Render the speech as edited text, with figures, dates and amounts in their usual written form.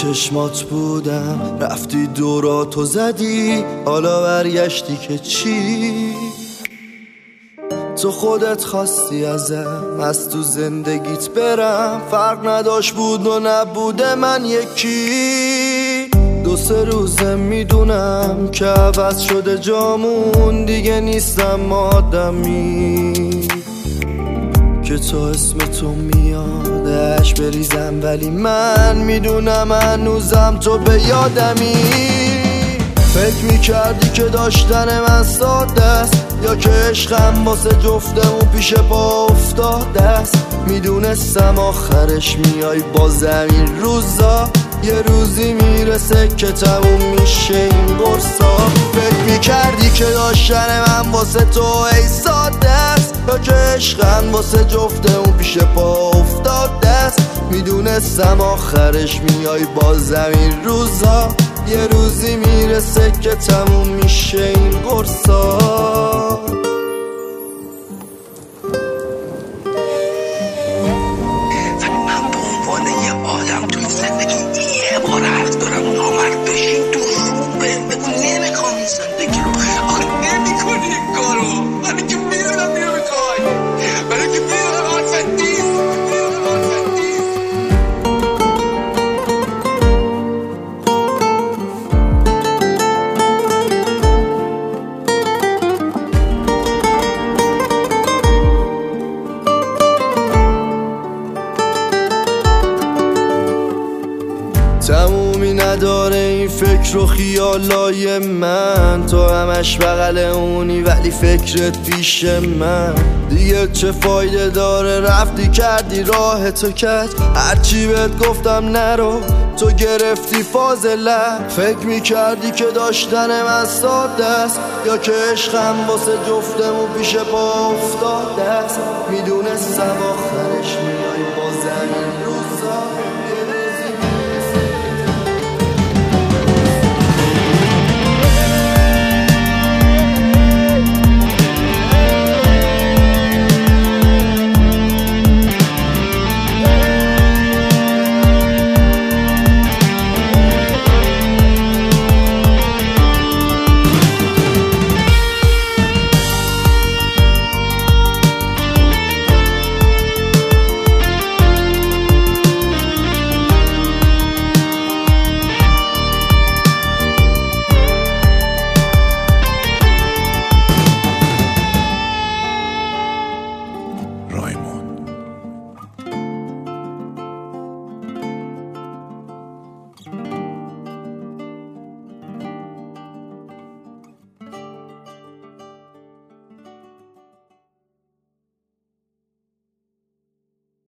چشمات بودم، رفتی دوراتو زدی، حالا برگشتی که چی؟ تو خودت خواستی ازم از تو زندگیت برم، فرق نداشت بود و نبوده من یکی. 2-3 روزه میدونم که عوض شده جامون، دیگه نیستم آدمی که تو اسم تو میادش بریزم، ولی من میدونم هنوزم تو به یادمی. فکر میکردی که داشتن من ساده است، یا که عشقم واسه جفتمون پیش پا افتاده است. میدونستم آخرش میای با زمین روزا، یه روزی میرسه که تموم میشه این قرصا. فکر میکردی که داشتن من واسه تو ای ساده است، یا که عشقم واسه جفتمون پیش پا افتاده است. میدونستم آخرش میای با زمین روزا، یه روزی میرسه که تموم میشه این قرصا. من به عنوان یه آدم توی زندگی یه بار حق دارم نامرد بشین تو رو بگو نمیخوام این زندگی رو. آخه نمیکنی این کارو، من که میدونم نمیخوای، من که میدونم آسان نیست. تمومی نداره این فکر و خیالای من، تو همش بغل اونی ولی فکرت پیش من. دیگه چه فایده داره رفتی کردی راه تو کج، هرچی بهت گفتم نرو تو گرفتی فاضله. فکر میکردی که داشتن من ساده است، یا که عشقم واسه جفتمون پیش پا افتاده است. میدونستم آخرش میای